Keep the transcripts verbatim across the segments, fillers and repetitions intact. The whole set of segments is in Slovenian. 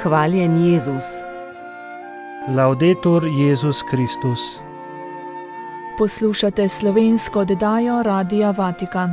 Hvaljen Jezus. Laudetur Jezus Kristus. Poslušate slovensko oddajo Radia Vatikan.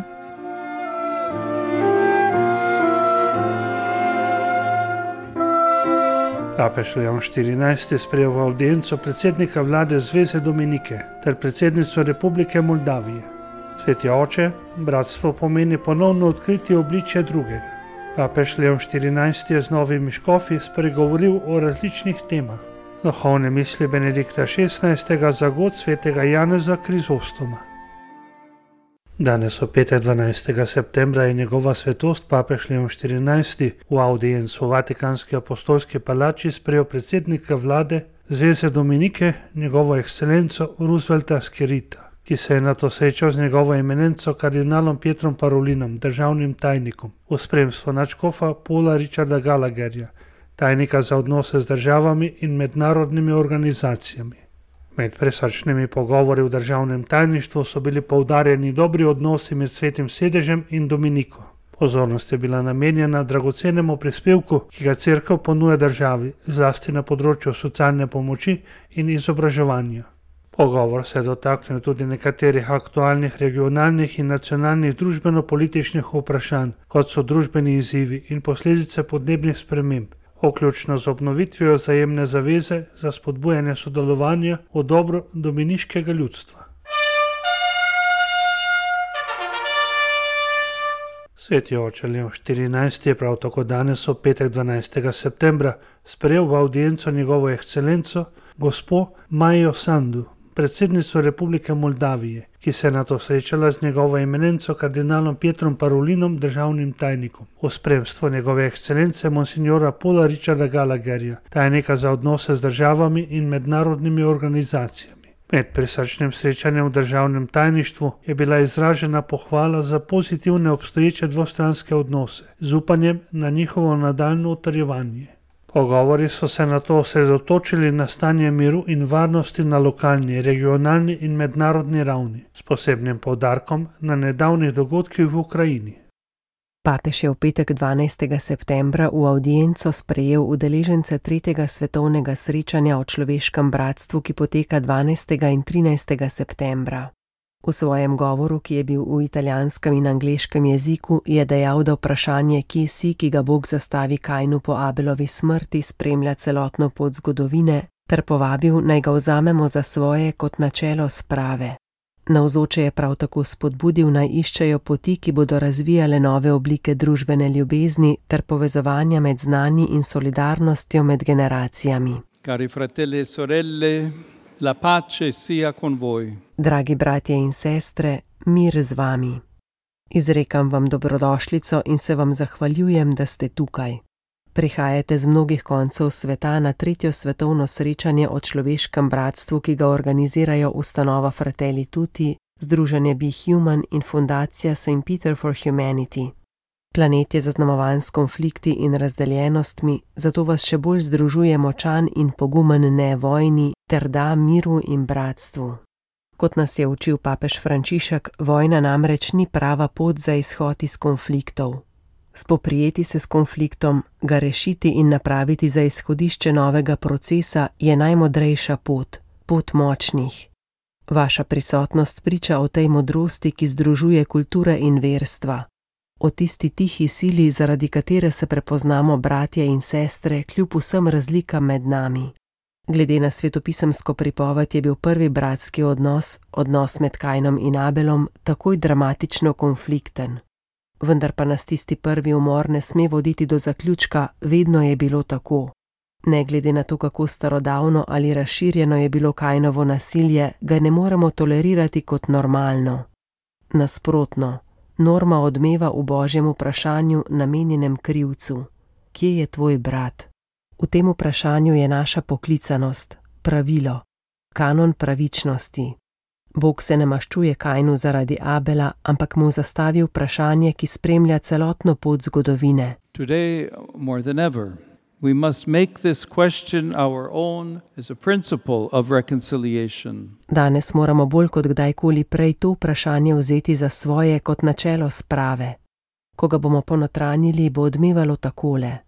Papež Leon štirinajsti je sprejel v avdienco predsednika vlade Zveze Dominike ter predsednico Republike Moldavije. Sveti oče, bratstvo pomeni ponovno odkritje obličja drugega. Papež Leon štirinajsti je z novimi škofi spregovoril o različnih temah. Duhovne misli Benedikta šestnajstega za god svetega Janeza Krizostoma. Danes v petek dvanajstega septembra je njegova svetost papež Leon štirinajsti v audiencu v Vatikanski apostolski palači sprejel predsednika vlade Zveze Dominike, njegovo ekscelenco Roosevelta Skerita, ki se je nato srečal z njegovo eminenco kardinalom Pietrom Parolinom, državnim tajnikom, v spremstvu nadškofa Paula Richarda Gallagherja, tajnika za odnose z državami in mednarodnimi organizacijami. Med presrčnimi pogovori v državnem tajništvu so bili poudarjeni dobri odnosi med Svetim sedežem in Dominiko. Pozornost je bila namenjena dragocenemu prispevku, ki ga Cerkev ponuja državi, zlasti na področju socialne pomoči in izobraževanja. Pogovor se je dotaknil tudi nekaterih aktualnih regionalnih in nacionalnih družbeno-političnih vprašanj, kot so družbeni izzivi in posledice podnebnih sprememb, vključno z obnovitvijo vzajemne zaveze za spodbujanje sodelovanja v dobro dominiškega ljudstva. Sveti oče Leon štirinajsti je prav tako danes v petek dvanajstega septembra sprejel v avdienco njegovo ekscelenco gospo Majo Sandu, predsednico Republike Moldavije, ki se je nato srečala z njegovo eminenco kardinalom Pietrom Parolinom, državnim tajnikom, v spremstvu njegove ekscelence monsignora Paula Richarda Gallagherja, tajnika za odnose z državami in mednarodnimi organizacijami. Med prisrčnim srečanjem v državnem tajništvu je bila izražena pohvala za pozitivne obstoječe dvostranske odnose, z upanjem na njihovo nadaljnje utrjevanje. Pogovori so se nato osredotočili na stanje miru in varnosti na lokalni, regionalni in mednarodni ravni, s posebnim poudarkom na nedavnih dogodkih v Ukrajini. Papež je v petek dvanajstega septembra v avdienco sprejel udeležence tretjega svetovnega srečanja o človeškem bratstvu, ki poteka dvanajstega in trinajstega septembra. V svojem govoru, ki je bil v italijanskem in angleškem jeziku, je dejal, da vprašanje, kje si, ki ga Bog zastavi Kainu po Abelovi smrti, spremlja celotno pot zgodovine, ter povabil, naj ga vzamemo za svoje kot načelo sprave. Navzoče je prav tako spodbudil, naj iščejo poti, ki bodo razvijale nove oblike družbene ljubezni ter povezovanja med znanji in solidarnostjo med generacijami. Cari fratelli e sorelle, la pace sia con voi. Dragi bratje in sestre, mir z vami. Izrekam vam dobrodošlico in se vam zahvaljujem, da ste tukaj. Prihajate z mnogih koncev sveta na tretjo svetovno srečanje o človeškem bratstvu, ki ga organizirajo ustanova Fratelli Tutti, Združenje Be Human in fundacija Saint Peter for Humanity. Planet je zaznamovan s konflikti in razdeljenostmi, zato vas še bolj združuje močan in pogumen ne vojni, ter da miru in bratstvu. Kot nas je učil papež Frančišek, vojna namreč ni prava pot za izhod iz konfliktov. Spoprijeti se s konfliktom, ga rešiti in napraviti za izhodišče novega procesa je najmodrejša pot, pot močnih. Vaša prisotnost priča o tej modrosti, ki združuje kulture in verstva. O tisti tihi sili, zaradi katere se prepoznamo bratje in sestre, kljub vsem razlikam med nami. Glede na svetopisemsko pripoved je bil prvi bratski odnos, odnos med Kainom in Abelom, takoj dramatično konflikten. Vendar pa nas tisti prvi umor ne sme voditi do zaključka, vedno je bilo tako. Ne glede na to, kako starodavno ali razširjeno je bilo Kainovo nasilje, ga ne moremo tolerirati kot normalno. Nasprotno, norma odmeva v Božjem vprašanju namenjenem krivcu. Kje je tvoj brat? V tem vprašanju je naša poklicanost, pravilo, kanon pravičnosti. Bog se ne maščuje Kainu zaradi Abela, ampak mu zastavi vprašanje, ki spremlja celotno pot zgodovine. Today, more than ever, we must make this question our own as a principle of reconciliation. Danes moramo bolj kot kdajkoli prej to vprašanje vzeti za svoje kot načelo sprave. Ko ga bomo ponotranjili, bo odmevalo takole.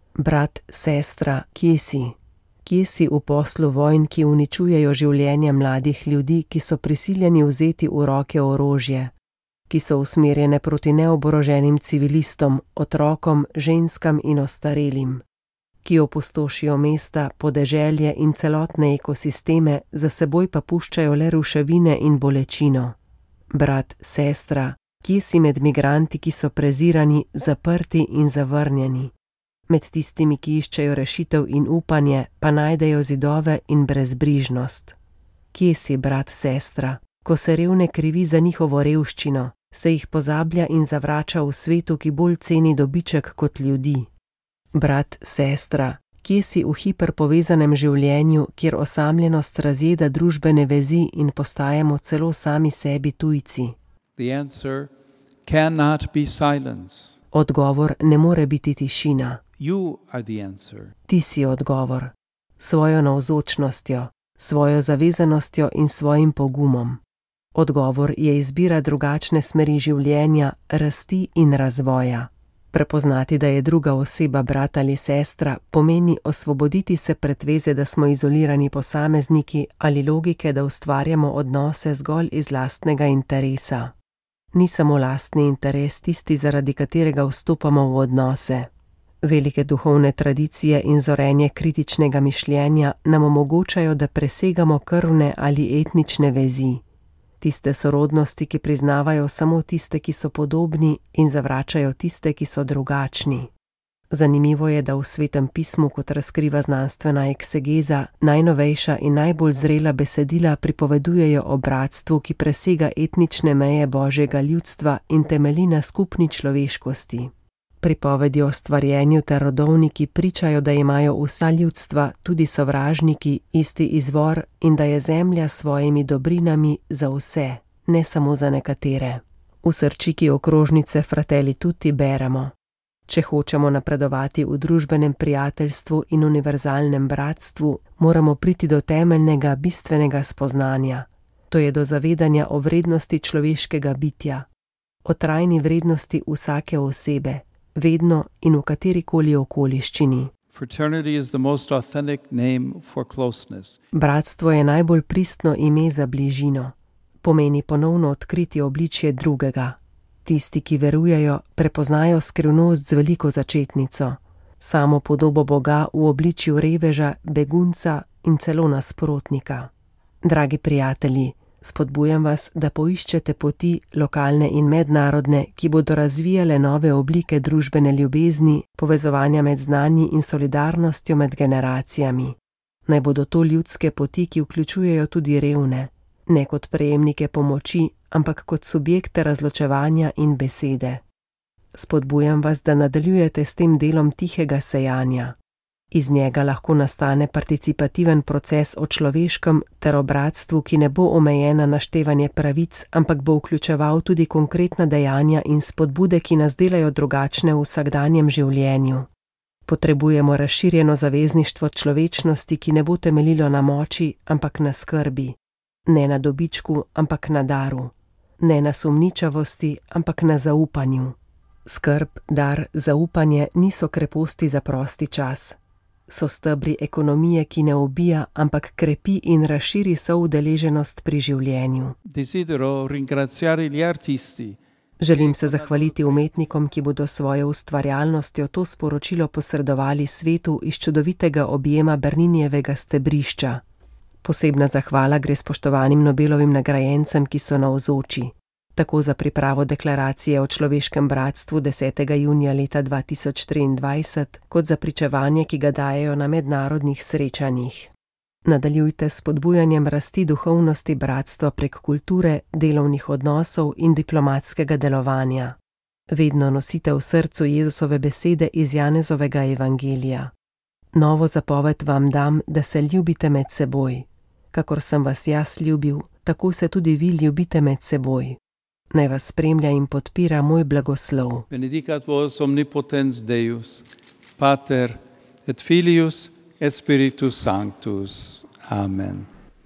Brat, sestra, kje si? Kje si v poslu vojn, ki uničujejo življenje mladih ljudi, ki so prisiljeni vzeti v roke orožje, ki so usmerjene proti neoboroženim civilistom, otrokom, ženskam in ostarelim, ki opustošijo mesta, podeželje in celotne ekosisteme, za seboj pa puščajo le ruševine in bolečino. Brat, sestra, kje si med migranti, ki so prezirani, zaprti in zavrnjeni? Med tistimi, ki iščejo rešitev in upanje, pa najdejo zidove in brezbrižnost. Kje si, brat, sestra, ko se revne krivi za njihovo revščino, se jih pozablja in zavrača v svetu, ki bolj ceni dobiček kot ljudi? Brat, sestra, kje si v hiperpovezanem življenju, kjer osamljenost razjeda družbene vezi in postajamo celo sami sebi tujci? The answer cannot be silence. Odgovor ne more biti tišina. You are the answer. Ti si odgovor. Svojo navzočnostjo, svojo zavezanostjo in svojim pogumom. Odgovor je izbira drugačne smeri življenja, rasti in razvoja. Prepoznati, da je druga oseba brat ali sestra, pomeni osvoboditi se pred veze, da smo izolirani posamezniki ali logike, da ustvarjamo odnose zgolj iz lastnega interesa. Ni samo lastni interes tisti, zaradi katerega vstopamo v odnose. Velike duhovne tradicije in zorenje kritičnega mišljenja nam omogočajo, da presegamo krvne ali etnične vezi. Tiste sorodnosti, ki priznavajo samo tiste, ki so podobni, in zavračajo tiste, ki so drugačni. Zanimivo je, da v Svetem pismu, kot razkriva znanstvena eksegeza, najnovejša in najbolj zrela besedila pripovedujejo o bratstvu, ki presega etnične meje Božjega ljudstva in temelji na skupni človeškosti. Pripovedi o stvarjenju ter rodovniki pričajo, da imajo vsa ljudstva, tudi sovražniki, isti izvor in da je zemlja s svojimi dobrinami za vse, ne samo za nekatere. V srčiki okrožnice Fratelli Tutti beremo: če hočemo napredovati v družbenem prijateljstvu in univerzalnem bratstvu, moramo priti do temeljnega, bistvenega spoznanja. To je do zavedanja o vrednosti človeškega bitja, o trajni vrednosti vsake osebe, vedno in v katerikoli okoliščini. Fraternity is the most authentic name for closeness. Bratstvo je najbolj pristno ime za bližino. Pomeni ponovno odkriti obličje drugega. Tisti, ki verujejo, prepoznajo skrivnost z veliko začetnico, samo podobo Boga v obličju reveža, begunca in celo nasprotnika. Dragi prijatelji, spodbujam vas, da poiščete poti, lokalne in mednarodne, ki bodo razvijale nove oblike družbene ljubezni, povezovanja med znanji in solidarnostjo med generacijami. Naj bodo to ljudske poti, ki vključujejo tudi revne, ne kot prejemnike pomoči, ampak kot subjekte razločevanja in besede. Spodbujam vas, da nadaljujete s tem delom tihega sejanja. Iz njega lahko nastane participativen proces o človeškem ter o bratstvu, ki ne bo omejen na naštevanje pravic, ampak bo vključeval tudi konkretna dejanja in spodbude, ki nas delajo drugačne v vsakdanjem življenju. Potrebujemo razširjeno zavezništvo človečnosti, ki ne bo temeljilo na moči, ampak na skrbi. Ne na dobičku, ampak na daru. Ne na sumničavosti, ampak na zaupanju. Skrb, dar, zaupanje niso kreposti za prosti čas. So stebri ekonomije, ki ne ubija, ampak krepi in razširi soudeleženost pri življenju. Desidero ringraziare gli artisti. Želim se zahvaliti umetnikom, ki bodo svojo ustvarjalnostjo to sporočilo posredovali svetu iz čudovitega objema Berninijevega stebrišča. Posebna zahvala gre spoštovanim Nobelovim nagrajencem, ki so navzoči. Tako za pripravo deklaracije o človeškem bratstvu desetega junija leta dva tisoč triindvajset, kot za pričevanje, ki ga dajejo na mednarodnih srečanjih. Nadaljujte s spodbujanjem rasti duhovnosti bratstva prek kulture, delovnih odnosov in diplomatskega delovanja. Vedno nosite v srcu Jezusove besede iz Janezovega evangelija. Novo zapoved vam dam, da se ljubite med seboj. Kakor sem vas jaz ljubil, tako se tudi vi ljubite med seboj. Naj vas spremlja in podpira moj blagoslov. Benedicat vos omnipotens Deus, Pater et Filius et Spiritus Sanctus. Amen.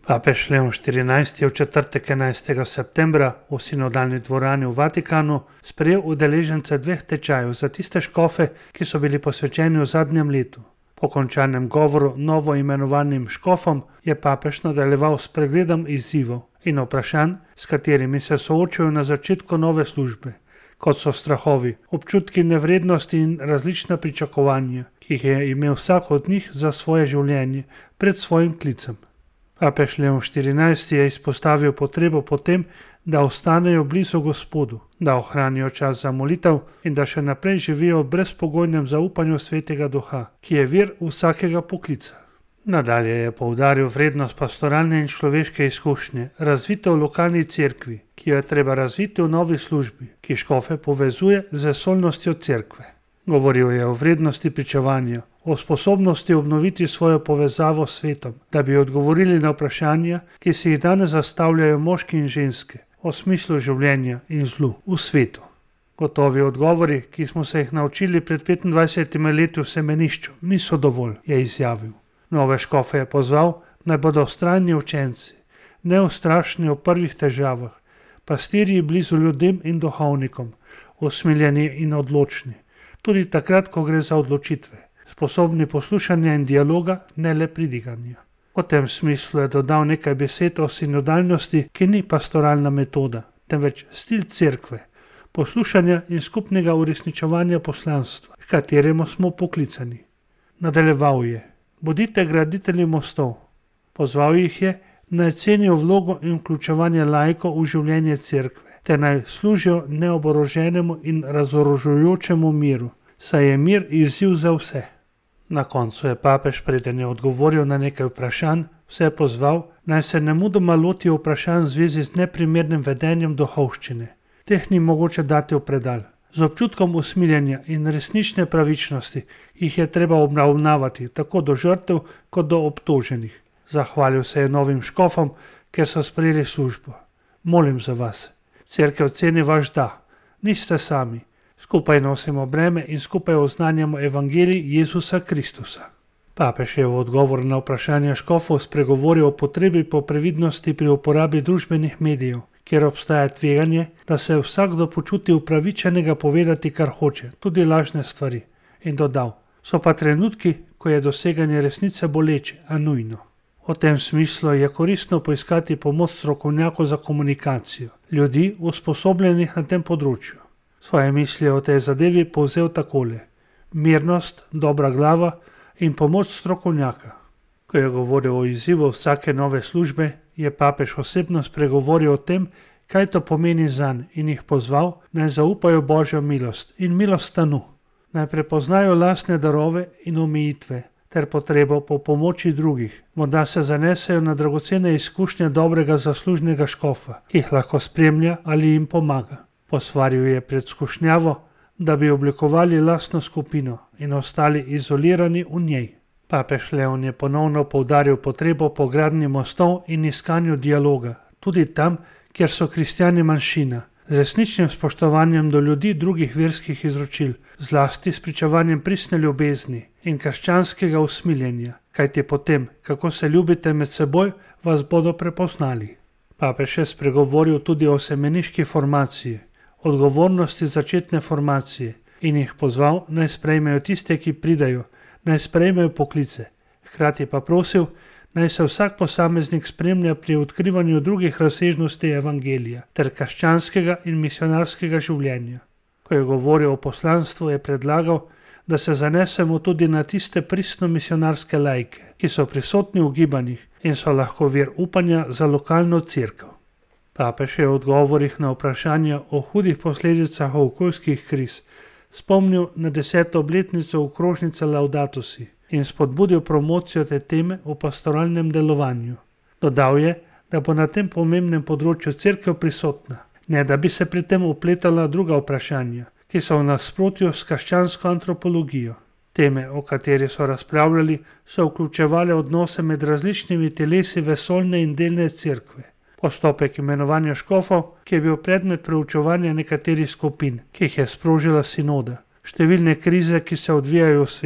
Papež Leon štirinajsti je v četrtek enajstega septembra v sinodalni dvorani v Vatikanu sprejel udeležence dveh tečajev za tiste škofe, ki so bili posvečeni v zadnjem letu. Po končanem govoru novo imenovanim škofom je papež nadaljeval s pregledom izzivov in vprašanj, s katerimi se soočajo na začetku nove službe, kot so strahovi, občutki nevrednosti in različna pričakovanja, ki jih je imel vsak od njih za svoje življenje pred svojim klicem. Papež Leon štirinajsti je izpostavil potrebo po tem, da ostanejo blizu Gospodu, da ohranijo čas za molitev in da še naprej živijo v brezpogojnem zaupanju Svetega Duha, ki je vir vsakega poklica. Nadalje je poudaril vrednost pastoralne in človeške izkušnje, razvite v lokalni cerkvi, ki jo je treba razviti v novi službi, ki škofe povezuje z vesoljnostjo cerkve. Govoril je o vrednosti pričevanja, o sposobnosti obnoviti svojo povezavo s svetom, da bi odgovorili na vprašanja, ki si jih danes zastavljajo moški in ženske, o smislu življenja in zlu v svetu. Gotovi odgovori, ki smo se jih naučili pred petindvajsetimi leti v semenišču, niso dovolj, je izjavil. Nove škofe je pozval, naj bodo vztrajni učenci, neustrašni v prvih težavah, pastirji blizu ljudem in duhovnikom, usmiljeni in odločni, tudi takrat, ko gre za odločitve, sposobni poslušanja in dialoga, ne le pridiganja. V tem smislu je dodal nekaj besed o sinodalnosti, ki ni pastoralna metoda, temveč stil cerkve, poslušanja in skupnega uresničevanja poslanstva, k kateremu smo poklicani. Nadaljeval je: bodite graditelji mostov. Pozval jih je, naj cenijo vlogo in vključevanje laikov v življenje cerkve, te naj služijo neoboroženemu in razorožujočemu miru, saj je mir izziv za vse. Na koncu je papež, preden je odgovoril na nekaj vprašanj, vse pozval, naj se nemudoma lotijo vprašanj v zvezi z neprimernim vedenjem duhovščine. Teh ni mogoče dati v predal. Z občutkom usmiljenja in resnične pravičnosti jih je treba obravnavati tako do žrtev kot do obtoženih. Zahvalil se je novim škofom, ker so sprejeli službo. Molim za vas. Cerkev ceni vaš da. Niste sami. Skupaj nosimo breme in skupaj oznanjamo evangelij Jezusa Kristusa. Papež je v odgovor na vprašanje škofov spregovoril o potrebi po previdnosti pri uporabi družbenih medijev, kjer obstaja tveganje, da se vsakdo počuti upravičenega povedati, kar hoče, tudi lažne stvari, in dodal: so pa trenutki, ko je doseganje resnice boleče, a nujno. V tem smislu je koristno poiskati pomoč strokovnjakov za komunikacijo, ljudi usposobljenih na tem področju. Svoje misli o tej zadevi povzel takole: mirnost, dobra glava in pomoč strokovnjaka. Ko je govoril o izzivu vsake nove službe, je papež osebno spregovoril o tem, kaj to pomeni zanj, in jih pozval, naj zaupajo Božjo milost in milost stanu, naj prepoznajo lastne darove in omejitve ter potrebo po pomoči drugih, morda se zanesejo na dragocene izkušnje dobrega zaslužnega škofa, ki jih lahko spremlja ali jim pomaga. Posvaril je pred skušnjavo, da bi oblikovali lastno skupino in ostali izolirani v njej. Papež Leon je ponovno poudaril potrebo po gradnji mostov in iskanju dialoga, tudi tam, kjer so kristjani manjšina, z resničnim spoštovanjem do ljudi drugih verskih izročil, zlasti s pričevanjem pristne ljubezni in krščanskega usmiljenja, kajti potem, kako se ljubite med seboj, vas bodo prepoznali. Papež je spregovoril tudi o semeniški formaciji, odgovornosti začetne formacije in jih pozval, naj sprejmejo tiste, ki pridajo, naj sprejmejo poklice, hkrati pa prosil, naj se vsak posameznik spremlja pri odkrivanju drugih razsežnosti evangelija ter krščanskega in misionarskega življenja. Ko je govoril o poslanstvu, je predlagal, da se zanesemo tudi na tiste pristno misionarske laike, ki so prisotni v gibanjih in so lahko vir upanja za lokalno cerkev. Papež je v odgovorih na vprašanja o hudih posledicah okoljskih kriz spomnil na deseto obletnico okrožnice Laudato Si in spodbudil promocijo te teme v pastoralnem delovanju. Dodal je, da bo na tem pomembnem področju cerkev prisotna, ne da bi se pri tem upletala druga vprašanja, ki so v nasprotju s krščansko antropologijo. Teme, o kateri so razpravljali, so vključevale odnose med različnimi telesi vesoljne in delne cerkve, postopek imenovanja škofov, ki je bil predmet preučevanja nekaterih skupin, ki jih je sprožila sinoda, številne krize, ki se odvijajo v svetu,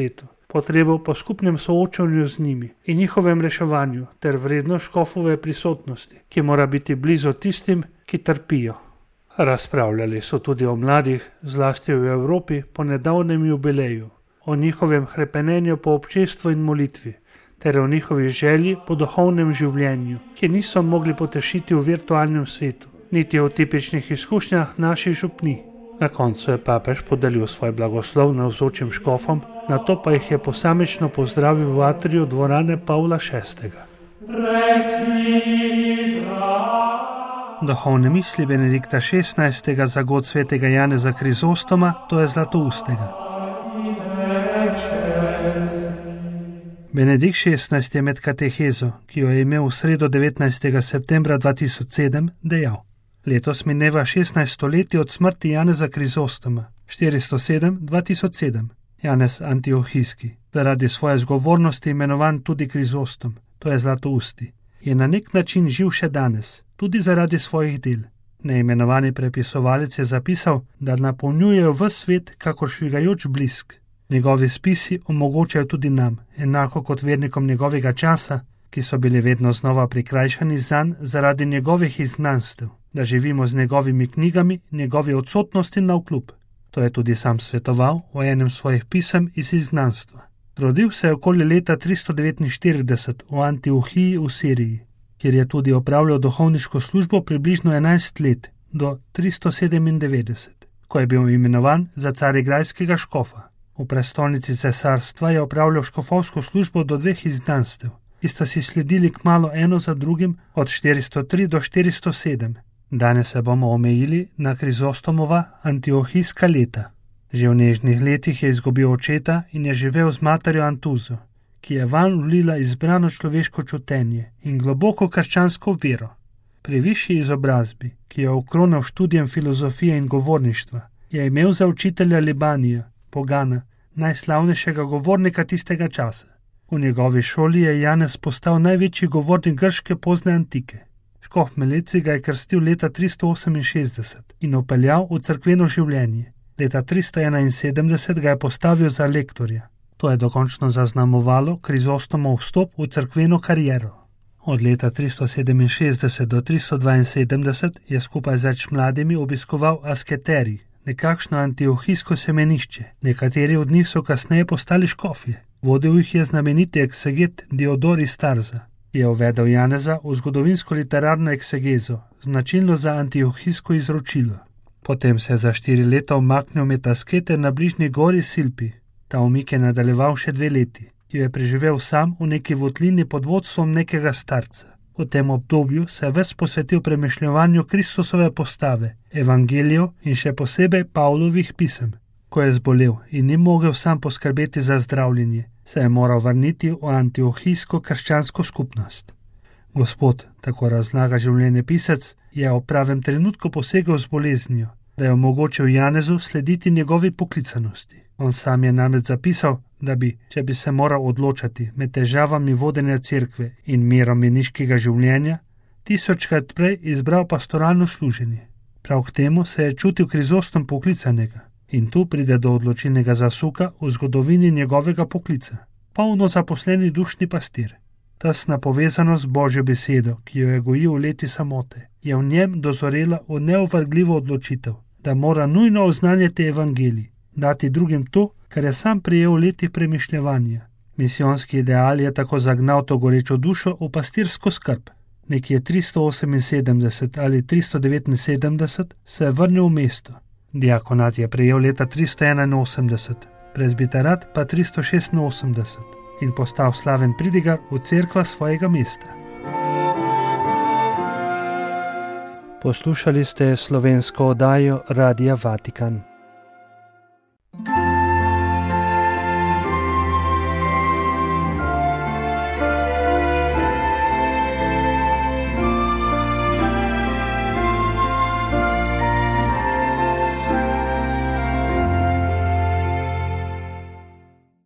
potrebo po skupnem soočanju z njimi in njihovem reševanju ter vrednost škofove prisotnosti, ki mora biti blizu tistim, ki trpijo. Razpravljali so tudi o mladih, zlasti v Evropi po nedavnem jubileju, o njihovem hrepenenju po občestvu in molitvi, ter o njihovi želji po duhovnem življenju, ki niso mogli potešiti v virtualnem svetu, niti o tipičnih izkušnjah naših župni. Na koncu je papež podelil svoj blagoslov navzočim škofom, nato pa jih je posamično pozdravil v atriju dvorane Pavla šestega. Duhovne misli Benedikta šestnajstega za god svetega Janeza Krizostoma, to je Zlatoustega. Benedikt šestnajsti je med katehezo, ki jo je imel v sredo devetnajstega septembra dva tisoč sedem, dejal: Letos mineva šestnajst stoletij od smrti Janeza Krizostoma, štiristo sedem do dva tisoč sedem. Janez Antiohijski, zaradi svoje zgovornosti imenovan tudi Krizostom, to je Zlatousti, je na nek način živ še danes, tudi zaradi svojih del. Neimenovani prepisovalec je zapisal, da napolnjujejo ves svet kakor švigajoč blisk. Njegovi spisi omogočajo tudi nam, enako kot vernikom njegovega časa, ki so bili vedno znova prikrajšani zanj zaradi njegovih izgnanstev, da živimo z njegovimi knjigami, njegovi odsotnosti navkljub. To je tudi sam svetoval v enem svojih pisem iz izgnanstva. Rodil se je okoli leta tristo devetinštirideset v Antiohiji v Siriji, kjer je tudi opravljal duhovniško službo približno enajst let, do tristo sedemindevetdeset, ko je bil imenovan za carigrajskega škofa. V prestolnici cesarstva je opravljal škofovsko službo do dveh izgnanstev, ki sta si sledili kmalu eno za drugim od štiristo tri do štiristo sedem. Danes se bomo omejili na Krizostomova antiohijska leta. Že v nežnih letih je izgubil očeta in je živel z materjo Antuzo, ki je vanj vlila izbrano človeško čutenje in globoko krščansko vero. Pri višji izobrazbi, ki je okronal študijem filozofije in govorništva, je imel za učitelja Libanija, pogana, najslavnejšega govornika tistega časa. V njegovi šoli je Janez postal največji govornik grške pozne antike. Škof Meleci ga je krstil leta tristo oseminšestdeset in opeljal v cerkveno življenje. Leta tristo enainsedemdeset ga je postavil za lektorja. To je dokončno zaznamovalo Krizostomov vstop v cerkveno kariero. Od leta tristo sedeminšestdeset do tristo dvainsedemdeset je skupaj z več mladimi obiskoval asketerij, nekakšno antiohijsko semenišče. Nekateri od njih so kasneje postali škofje. Vodil jih je znameniti ekseget Diodor iz Tarza, ki je uvedel Janeza v zgodovinsko literarno eksegezo, značilno za antiohijsko izročilo. Potem se je za štiri leta umaknil med askete na bližnji gori Silpi. Ta umik je nadaljeval še dve leti, ki jo je preživel sam v neki votlini pod vodstvom nekega starca. V tem obdobju se je ves posvetil premišljevanju Kristusove postave, evangelijev in še posebej Pavlovih pisem. Ko je zbolel in ni mogel sam poskrbeti za zdravljenje, se je moral vrniti v antiohijsko krščansko skupnost. Gospod, tako razlaga življenjepisec, je v pravem trenutku posegel z boleznijo, da je omogočil Janezu slediti njegovi poklicanosti. On sam je namreč zapisal, da bi, če bi se moral odločati med težavami vodenja cerkve in mirom meniškega življenja, tisočkrat prej izbral pastoralno služenje. Prav k temu se je čutil Krizostom poklicanega in tu pride do odločilnega zasuka v zgodovini njegovega poklica. Polno zaposleni dušni pastir. Tesna povezanost z Božjo besedo, ki jo je gojil v leti samote, je v njem dozorela v neovrgljivo odločitev, da mora nujno oznanjati evangelij, dati drugim to, kar je sam prijel v letih premišljevanja. Misijonski ideal je tako zagnal to gorečo dušo v pastirsko skrb. Nekje tristo oseminsedemdeset ali tristo devetinsedemdeset se je vrnil v mesto. Diakonat je prejel leta tristo enainosemdeset, presbiterat pa tristo šestinosemdeset in postal slaven pridigar v cerkva svojega mesta. Poslušali ste slovensko oddajo Radia Vatikan.